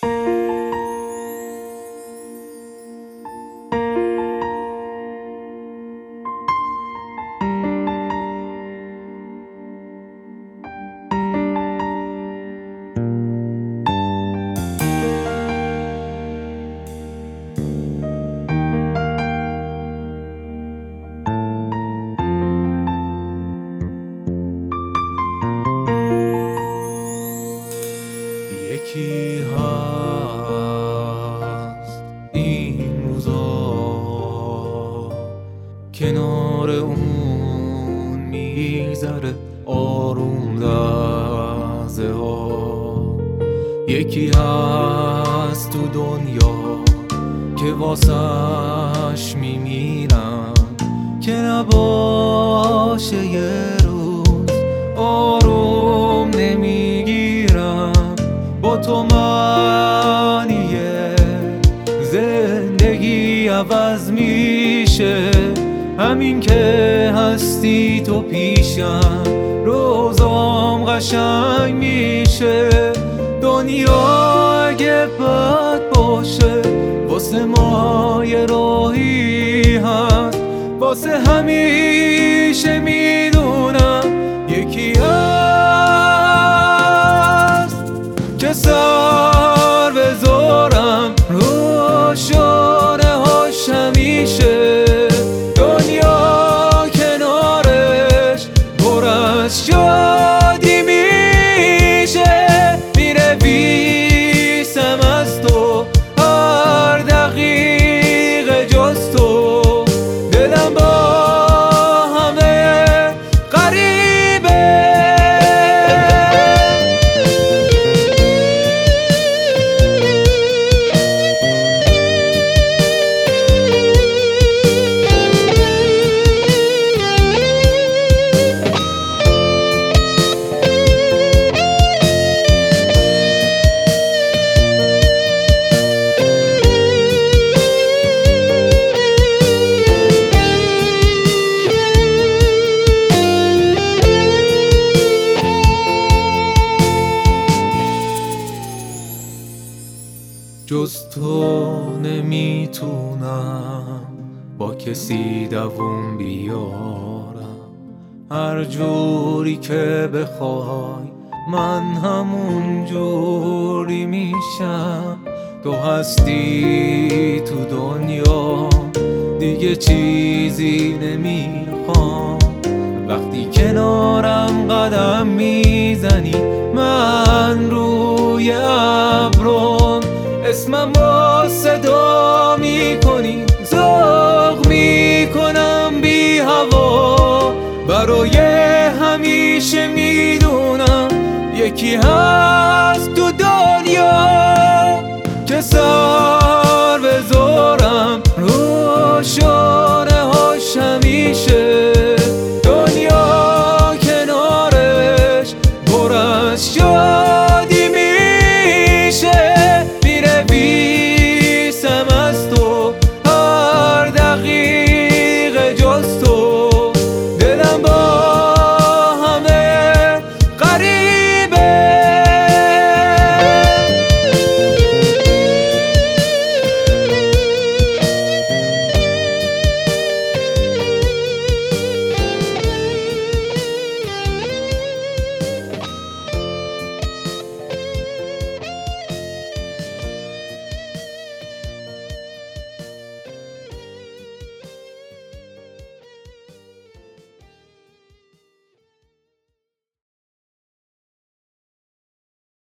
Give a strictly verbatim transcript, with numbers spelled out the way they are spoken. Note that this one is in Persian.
یکی هست این روزا کنار اون میگذره آروم لحظه ها. یکی هست تو دنیا که واسش میمیرم که نباشه یه روز آروم نمیگیرم. با تو معنی زندگی عوض میشه، همین که هستی تو پیشم روزام قشنگ میشه. دنیا اگه بد باشه واسه ما یه راهی هست، واسه همیشه میدونم یکی هست که سر بذارم رو شانه هاش همیشه. دنیا کنارش پر از شادی میشه، مینویسم از تو هر دقیقه جز تو. دلم با همه غریبه، جز تو نمیتونم با کسی دووم بیارم. هر جوری که بخوای من همون جوری میشم. تو هستی تو دنیا دیگه چیزی نمیخوام. وقتی کنارم قدم میزنی من روی ابرم، اسمم با صدا میکنی زاغ میکنم بی هوا. برای همیشه میدونم یکی هست